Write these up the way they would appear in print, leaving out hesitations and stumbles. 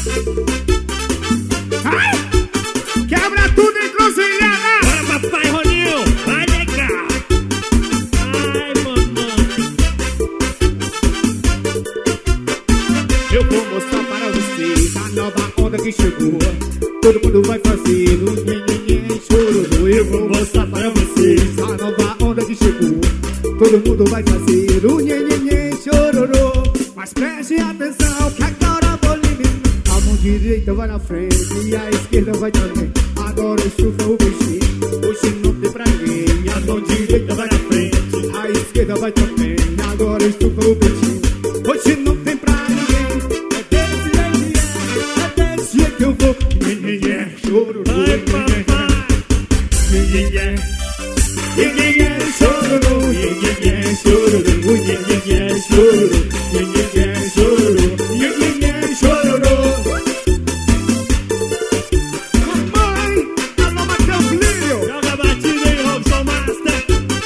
Quebra tudo, encruzilhada. Bora, papai Roninho, vai negar. Ai, mamãe. Eu vou mostrar para vocês a nova onda que chegou. Todo mundo vai fazer o nhenhenhen chororô. Eu vou mostrar para vocês a nova onda que chegou. Todo mundo vai fazer o nhenhenhen chororô. Mas preste atenção que agora vou eliminar. A mão direita vai na frente e a esquerda vai também. Agora chufa o peixinho, hoje não tem pra ninguém. A mão direita vai na frente, a esquerda vai também. Agora chufa o peixinho, hoje não tem pra ninguém. É desse jeito que eu vou. Nhenhenhen chororô. Vai, papai. Nhenhenhen chororô. Nhenhenhen chororô. Nhenhenhen chororô. Nhenhenhen chororô. Nhenhenhen chororô. Mamãe, alô Matheus Lírio. Joga a batida aí, Robson Master.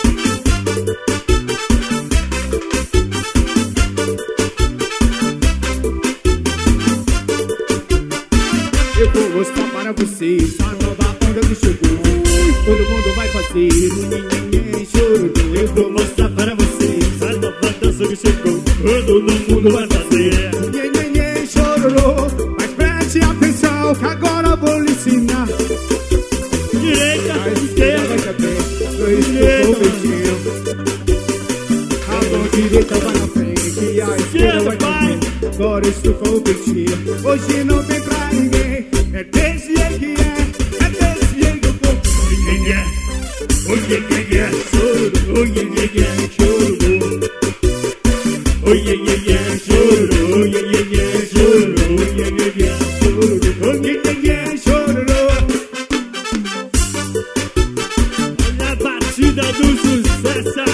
Eu vou mostrar para vocês a nova onda que chegou. Todo mundo vai fazer o nhenhenhen chororô. Eu vou mostrar para vocês A nova dança que chegou, todo mundo vai fazer. o nhenhenhen chororô. Mas preste atenção que agora eu vou lhe ensinar. Direita, A esquerda esquerda. vai também, dois o peitinho. A mão direita vai na frente e a esquerda vai também. Agora estufa o peitinho, hoje não tem pra ninguém. É desse jeito que é desse jeito que eu vou. O nhenhenhen chororô, o nhenhenhen chororô. O nhenhenhen chororô, o nhenhenhen chororô, o nhenhenhen chororô. O nhenhenhen chororô. Olha a batida do sucesso.